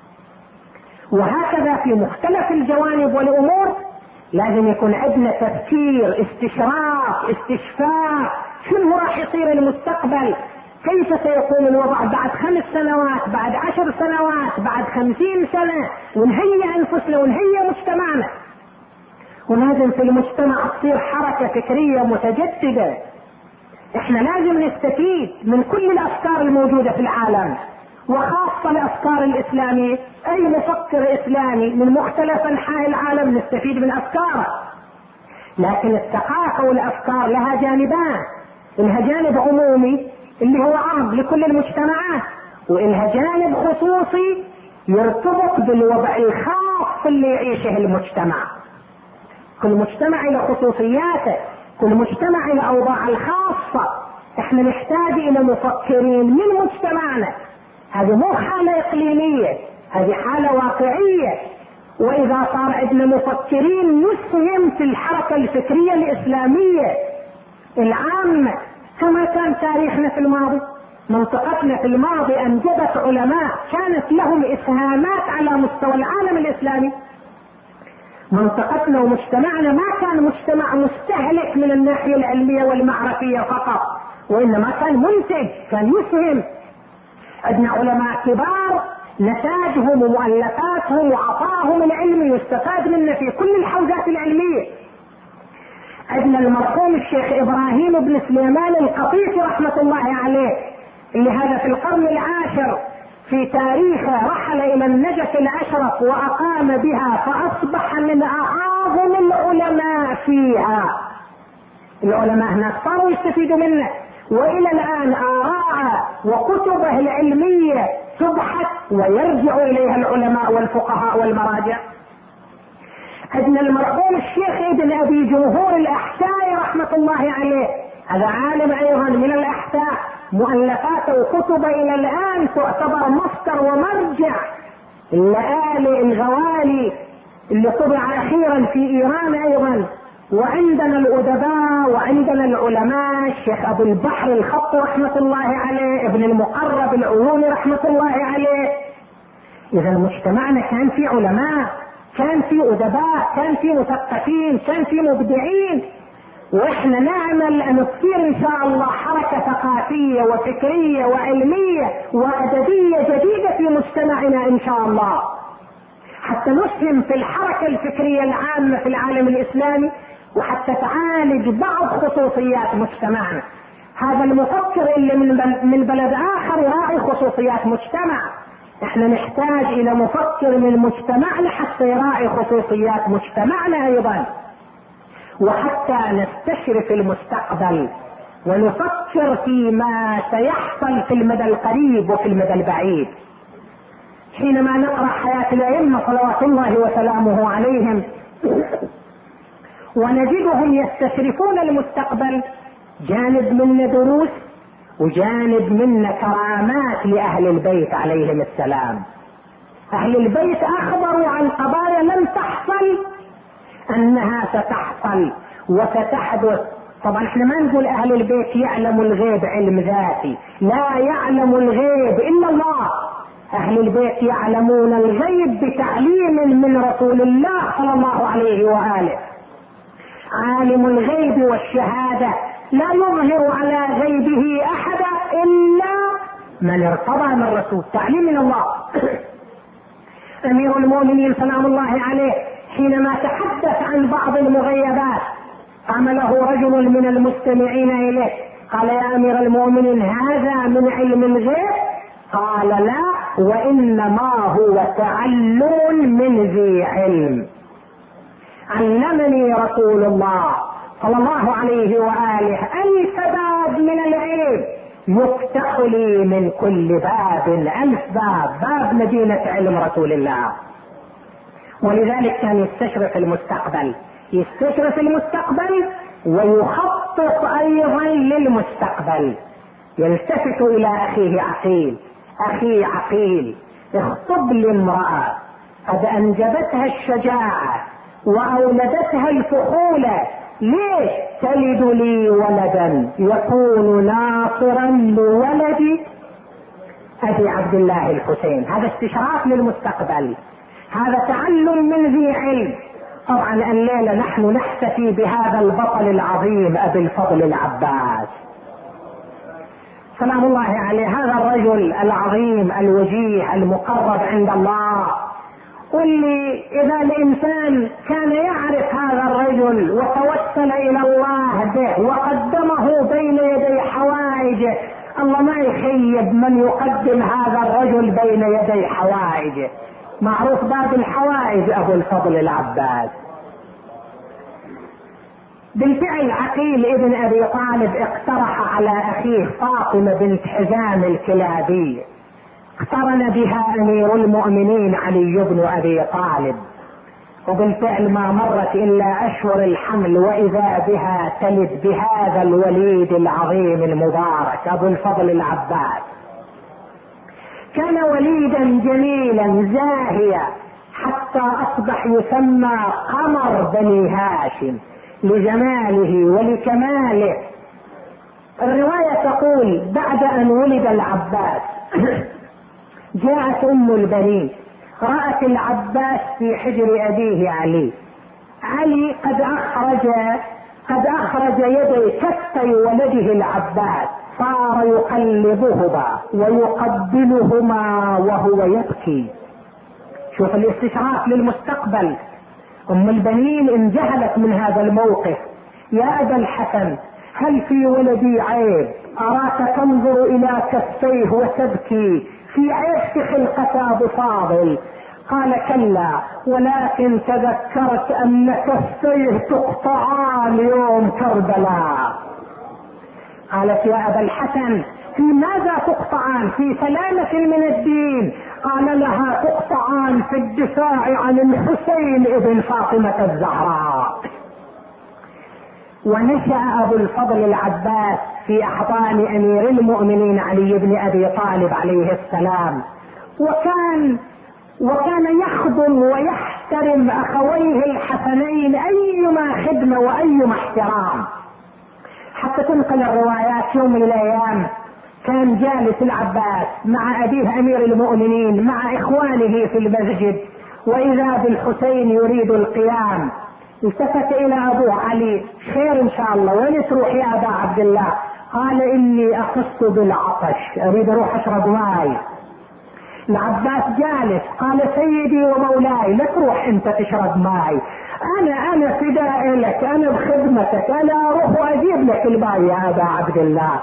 وهكذا في مختلف الجوانب والأمور لازم يكون عندنا تفكير، استشراف، استشفاء، شنو راح يصير المستقبل، كيف سيكون الوضع بعد 5 سنوات، بعد 10 سنوات، بعد 50 سنة، ونهيئ أنفسنا ونهيئ مجتمعنا. ولازم في المجتمع تصير حركة فكرية متجددة. احنا لازم نستفيد من كل الأفكار الموجودة في العالم، وخاصة الأفكار الإسلامية. أي مفكر إسلامي من مختلف أنحاء العالم نستفيد من أفكاره. لكن الثقافة والأفكار لها جانبان، إنها جانب عمومي اللي هو عام لكل المجتمعات، وإنها جانب خصوصي يرتبط بالوضع الخاص اللي يعيشه المجتمع. كل مجتمع له خصوصياته، كل مجتمع له أوضاع الخاصة. احنا نحتاج إلى مفكرين من مجتمعنا. هذه مو حالة إقليمية، هذه حالة واقعية. وإذا صار عندنا مفكرين نسهم في الحركة الفكرية الإسلامية العامة، كما كان تاريخنا في الماضي. منطقتنا في الماضي أنجبت علماء كانت لهم إسهامات على مستوى العالم الإسلامي. منطقتنا ومجتمعنا ما كان مجتمع مستهلك من الناحية العلمية والمعرفية فقط، وإنما كان منتج، كان يسهم. عندنا علماء كبار نتاجهم ومؤلفاتهم وعطاهم العلمي يستفاد منه في كل الحوزات العلمية. عندنا المرحوم الشيخ إبراهيم بن سليمان القطيفي رحمة الله عليه، اللي هذا في القرن العاشر في تاريخه رحل إلى النجف الأشرف وأقام بها، فأصبح من أعظم العلماء فيها. العلماء هناك صاروا يستفيدوا منه، وإلى الآن آراءه وكتبه العلمية تبحث ويرجع إليها العلماء والفقهاء والمراجع. عندنا المرحوم الشيخ ابن أبي جمهور الأحسائي رحمة الله عليه، هذا عالم أيضا من الأحساء، مؤلفاته وكتبه إلى الآن تعتبر مصدر ومرجع. اللآلئ الغوالي اللي طبع أخيرا في إيران أيضا. وعندنا الأدباء وعندنا العلماء، الشيخ أبو البحر الخط رحمة الله عليه، ابن المقرب العيوني رحمة الله عليه. إذا مجتمعنا كان في علماء، كان في أدباء، كان في مثقفين، كان في مبدعين. واحنا نعمل ان تصير ان شاء الله حركة ثقافية وفكرية وعلمية وادبية جديدة في مجتمعنا ان شاء الله، حتى نسهم في الحركة الفكرية العامة في العالم الاسلامي، وحتى تعالج بعض خصوصيات مجتمعنا. هذا المفكر اللي من بلد اخر يراعي خصوصيات مجتمع، احنا نحتاج الى مفكر من مجتمعنا حتى يراعي خصوصيات مجتمعنا ايضا، وحتى نستشرف المستقبل ونفكر فيما سيحصل في المدى القريب وفي المدى البعيد. حينما نقرأ حياة الأئمة صلوات الله وسلامه عليهم ونجدهم يستشرفون المستقبل، جانب منا دروس وجانب منا كرامات لأهل البيت عليهم السلام. أهل البيت أخبروا عن قضايا لم تحصل أنها ستحصل وستحدث. طبعا احنا ما نقول أهل البيت يعلم الغيب علم ذاتي، لا يعلم الغيب إلا الله. أهل البيت يعلمون الغيب بتعليم من رسول الله صلى الله عليه وآله. عالم الغيب والشهادة لا يظهر على غيبه أحدا إلا من ارتضى من رسول، تعليم من الله. أمير المؤمنين سلام الله عليه حينما تحدث عن بعض المغيبات عمله رجل من المستمعين إليه، قال: يا أمير المؤمنين هذا من علم الغيب؟ قال: لا، وإنما هو تعلم من ذي علم. علمني رسول الله صلى الله عليه وآله ألف باب من العلم يفتح لي من كل باب 1000 باب، باب مدينة علم رسول الله. ولذلك كان يستشرف المستقبل، يستشرف المستقبل ويخطط أيضا للمستقبل. يلتفت إلى أخيه عقيل: أخي عقيل، اخطب لي امرأة قد أنجبتها الشجاعة وأولدتها الفحولة، ليش تلد لي ولدا يكون ناصرا لولد أبي عبد الله الحسين. هذا استشراف للمستقبل، هذا تعلم من ذي علم. طبعا الليلة نحن نحتفي بهذا البطل العظيم أبي الفضل العباس سلام الله عليه، هذا الرجل العظيم الوجيه المقرب عند الله، واللي إذا الإنسان كان يعرف هذا الرجل وتوسل إلى الله به وقدمه بين يدي حوائجه، الله ما يخيب من يقدم هذا الرجل بين يدي حوائجه. معروف باب الحوائج أبو الفضل العباس. بالفعل عقيل ابن أبي طالب اقترح على أخيه فاطمة بنت حزام الكلابي، اقترن بها أمير المؤمنين علي بن أبي طالب، وبالفعل ما مرت إلا أشهر الحمل وإذا بها تلد بهذا الوليد العظيم المبارك أبو الفضل العباس. كان وليدا جميلا زاهيا حتى أصبح يسمى قمر بني هاشم لجماله ولكماله. الرواية تقول: بعد أن ولد العباس جاءت أم البنين رأت العباس في حجر أبيه علي. علي قد أخرج يدي كفي ولده العباس، صار يقلبهما ويقبلهما وهو يبكي. شوف الاستشراف للمستقبل. أم البنين انجهلت من هذا الموقف: يا أبا الحسن، هل في ولدي عيب؟ أراك تنظر إلى كفيه وتبكي، في عيب في خلقة أبو فاضل؟ قال: كلا، ولكن تذكرت أن كفيه تقطعان يوم كربلاء. قالت: يا أبا الحسن، في ماذا تقطعان؟ في سلامة من الدين. قال لها: تقطعان في الدفاع عن الحسين ابن فاطمة الزهراء. ونشأ أبو الفضل العباس في أحضان أمير المؤمنين علي بن أبي طالب عليه السلام، وكان يخدم ويحترم أخويه الحسنين أيما خدمة وأيما احترام. حتى تنقل الروايات يوم من الأيام كان جالس العباس مع أبيه أمير المؤمنين مع إخوانه في المسجد، وإذا بالحسين يريد القيام، التفت الى ابوه علي: خير ان شاء الله، وين تروح يا ابا عبد الله؟ قال: اني احس بالعطش، اريد اروح اشرب ماي. العباس جالس، قال: سيدي ومولاي لا تروح انت تشرب ماي، انا فداء لك، انا بخدمتك، انا اروح واجيب لك الماء يا ابا عبد الله.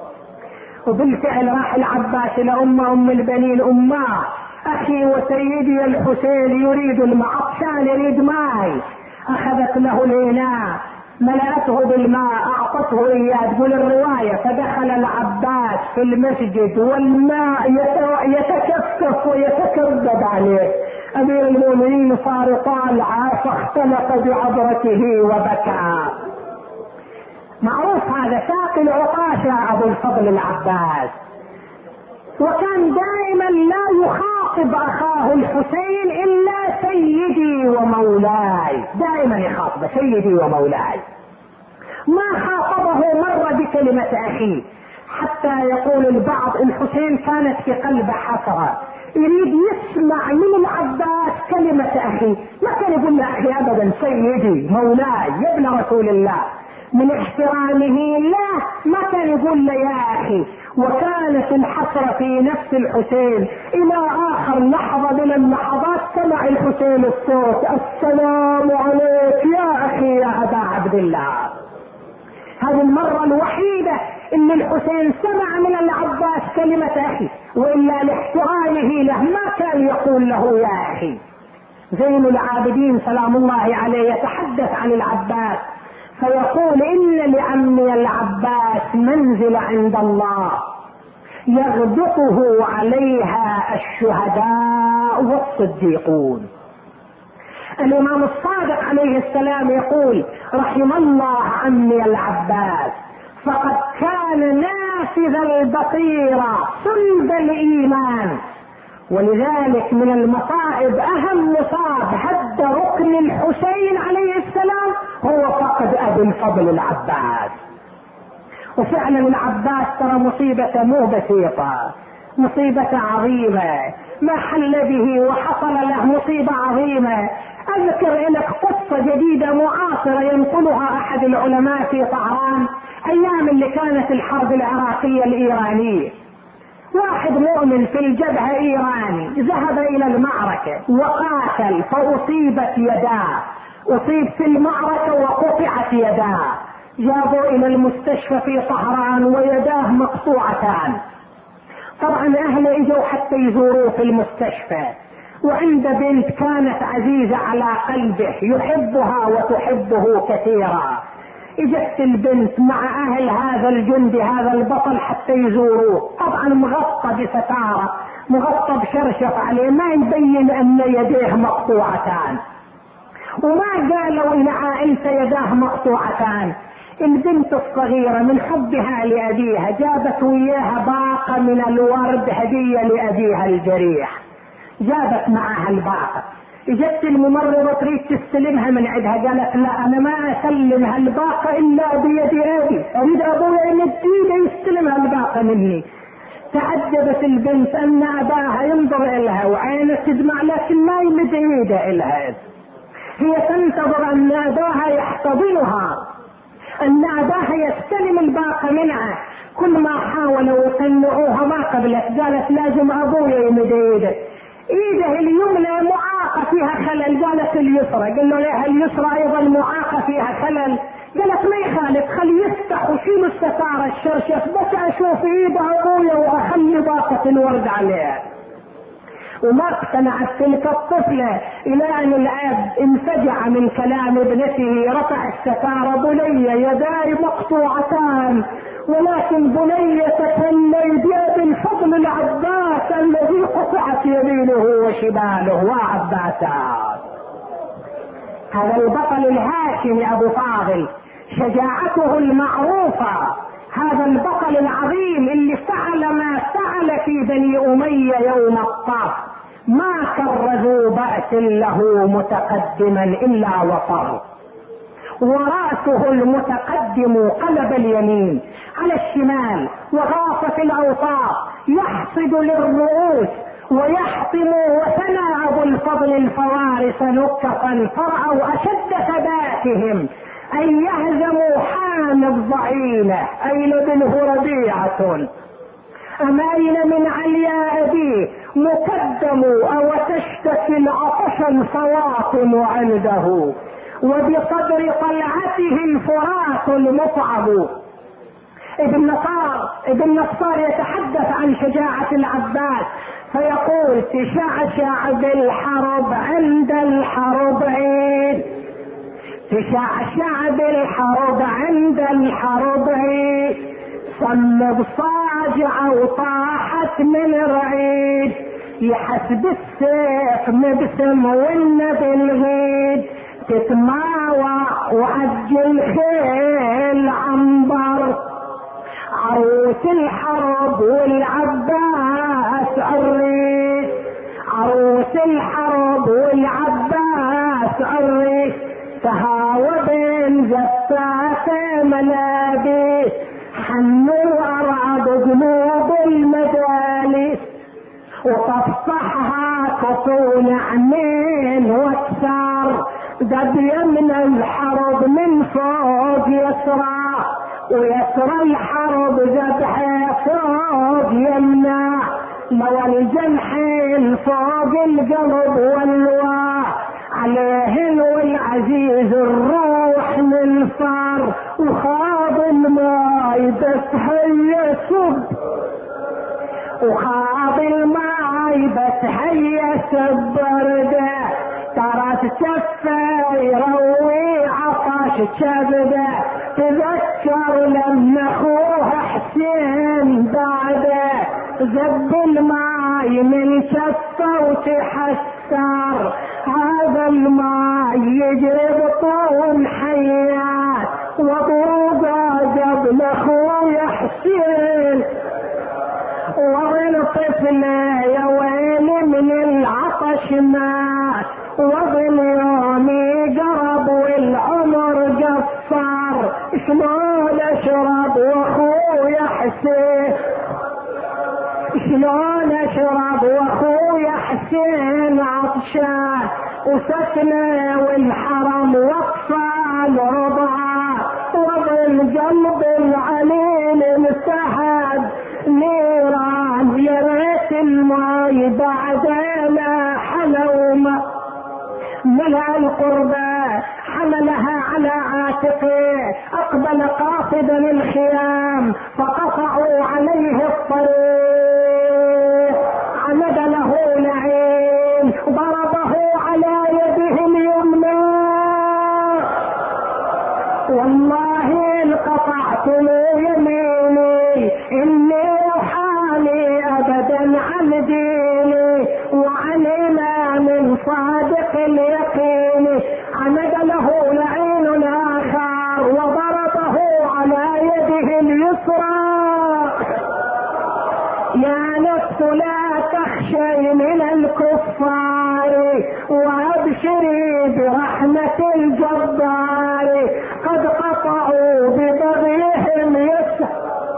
وبالفعل راح العباس الى ام البنين: اماه، اخي وسيدي الحسين يريد الماء، عطشان يريد ماي. اخذت له الاناء، ملأته بالماء، اعطته اياه. تقول الرواية: فدخل العباس في المسجد والماء يتكفف ويتكبد عليه. امير المؤمنين صار طالعا فاختلط بعبرته وبكى. معروف هذا، ساقي العطاش ابو الفضل العباس، وكان دائما لا يخاطب اخاه الحسين الا سيدي ومولاي، دائما يخاطب سيدي ومولاي، ما خاطبه مرة بكلمة اخي. حتى يقول البعض الحسين كانت في قلبه حسرة، يريد يسمع من العباس كلمة اخي، ما كان يقول له اخي ابدا، سيدي مولاي يا ابن رسول الله. من احترامه لا، ما كان يقول له يا اخي. وكانت الحسرة في نفس الحسين. الى اخر لحظة من اللحظات سمع الحسين الصوت: السلام عليك يا اخي يا ابا عبد الله. هذه المرة الوحيدة ان الحسين سمع من العباس كلمة اخي، والا لاحترامه له ما كان يقول له يا اخي. زين العابدين سلام الله عليه يتحدث عن العباس فيقول: ان لعمي العباس منزل عند الله يغبطه عليها الشهداء والصديقون. الامام الصادق عليه السلام يقول: رحم الله عمي العباس، فقد كان نافذ البصيرة صلب الايمان. ولذلك من المصائب، اهم مصاب هد ركن الحسين عليه السلام هو فقد ابي الفضل العباس. وفعلا العباس ترى مصيبة مو بسيطة، مصيبة عظيمة، ما حل به وحصل له مصيبة عظيمة. اذكر لك قصة جديدة معاصرة ينقلها احد العلماء في طهران ايام اللي كانت الحرب العراقية الايرانية. واحد مؤمن في الجبهة ايراني ذهب الى المعركة وقاتل فاصيبت يداه، اصيب في المعركة وقطعت يداه، جابوا الى المستشفى في طهران ويداه مقطوعتان. طبعا اهله اجوا حتى يزوروه في المستشفى، وعند بنت كانت عزيزة على قلبه يحبها وتحبه كثيرا. اجت البنت مع اهل هذا الجندي هذا البطل حتى يزوروه، طبعا مغطى بستارة، مغطى بشرشف عليه، ما يبين ان يديه مقطوعتان. وما قالوا ان عائلته يداه مقطوعتان. البنت الصغيرة من حبها لأبيها جابت وياها باقة من الورد هدية لأبيها الجريح، جابت معها الباقة. اجت الممرضة تريد تستلمها من عندها، قالت: لا انا ما اسلم هالباقة الا بيد ابي، اريد ابويا يمد ايده يستلم هالباقة مني. تعجبت البنت ان اباها ينظر الها وعينه تدمع لكن ما يمد ايده الها. هي تنتظر ان اباها يحتضنها، ان اباها يستلم الباقة منها. كل ما حاولوا يقنعوها ما قبلت، قالت: لازم ابويا يمد ايده. ايده اليمنى معاقة فيها خلل، قالت اليسرى. قال له: لها اليسرى ايضا معاقة فيها خلل. قالت: ما يخالف، خلي يفتح وشيل الستارة الشرشف بس اشوف ايد ابويا واخلي باقة الورد عليها. وما اقتنعت تلك الطفلة الى ان الاب انفجع من كلام ابنته، رفع الستارة: بني يداي مقطوعتان ولكن بني تكلي بيد الفضل العباس الذي قطعت يمينه وشماله وعباسا. هذا البطل الهاشمي ابو فاضل، شجاعته المعروفة، هذا البطل العظيم اللي فعل ما فعل في بني امية يوم الطاف، ما كرزوا بأس له متقدما الا وصر، ورأسه المتقدم قلب اليمين على الشمال وغاص في الاوساط، يحصد للرؤوس ويحطموا وثنى أبو الفضل الفوارس نكفا فرأوا أشد ثباتهم أن يهزموا حامض ضعينه. أين منه ربيعة أم أين من علياء أبيه مقدم أو تشتكي العطش الفواطم عنده وبصدر طلعته الفرات المصعب. ابن نصار يتحدث عن شجاعة العباس فيقول تشعشع بالحرب عند الحرب عيد، تشعشع بالحرب عند الحرب عيد، صمد صاجع وطاحت من رعيد، يحسب السيف مبسم والنبي الغيد، تتماوى وعجل خيل عنبر، عروس الحرب والعباس عريس، عروس الحرب والعباس عريس، تهاوى بين زفاف ملابس، حنوا أرعب قلوب المجالس، وتصفحها كفول عمين واكثر، دب يمن الحرب من فوق يسرى، ويسرى الحرب ذبحه فوق يمنى، لو الجنحين فوق القلب واللواء، عليه والعزيز الروح من صار، وخاض الماء بس هي سب، وخاض الماء بس هي سب برده، ترى تشفى يروي عطش كبده، تذكر لما اخوه حسين بعده زب الماي من شفه وتحسر، هذا الماي يجري بطول حيات، وابوه قبل اخوه حسين، وظل طفله يا ويلي من العطش مات، وظل يومي قرب والعمر قصر، شلون اشرب واخويا حسين، شلون اشرب واخويا حسين عطشان، وسكنه والحرم واطفال رضعه، وظل قلب العليل انتهد نيران، يا ريت الماي بعدنا حلومه، ملأ القربى حملها على عاتقه، اقبل قاصدا الخيام فقطعوا عليه الطريق، عمد له لعين ضربه على يده اليمنى، والله ان قطعتم يميني اني احامي ابدا عن ديني وعن امام صادق اليقين، عمد له لعين اخر وضربه على يده اليسرى، يا نفس لا تخشي من الكفار وابشري برحمة الجبار، قد قطعوا ببغيهم يسر،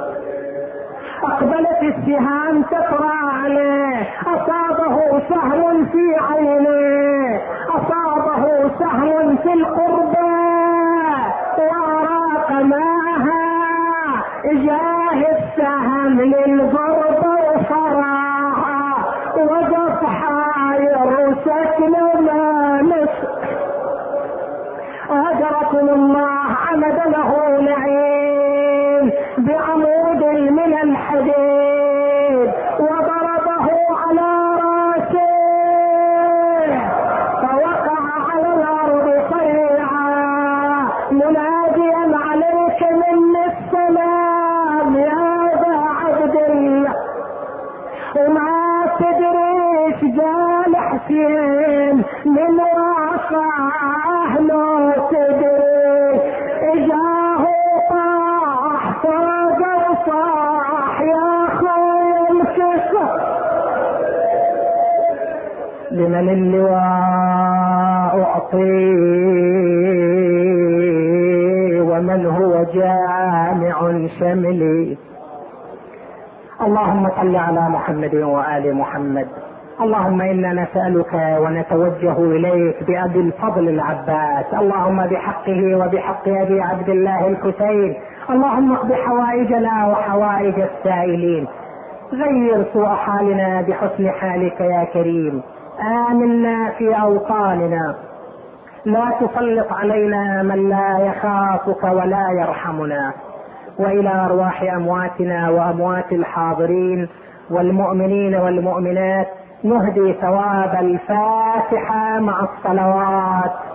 اقبلت السهام تطرى عليه، اصابه سهم في عينيه، اصابه سهم في القربى، واراق معها جاه السهم للغربة وفراها، وقف حاير سكن ما نسق، اجركم الله، عمد له لعين بعمود من الحديد وضربه على راسه، فوقع على الارض صريعا مناديا عليك مني السلام يا ابا عبد الله، وما تدريش قال حسين من راسه لو تدري، اجاه طاح فوق وصاح يا خوي الكسر، لمن اللواء اعطي ومن هو جامع شملي. اللهم صل على محمد وآل محمد اللهم إنا نسألك ونتوجه إليك بأبي الفضل العباس، اللهم بحقه وبحق أبي عبد الله الحسين، اللهم اقض حوائجنا وحوائج السائلين، غير سوء حالنا بحسن حالك يا كريم، آمنا في أوطاننا، لا تسلط علينا من لا يخافك ولا يرحمنا. وإلى أرواح أمواتنا وأموات الحاضرين والمؤمنين والمؤمنات نهدي ثواب الفاتحة مع الصلوات.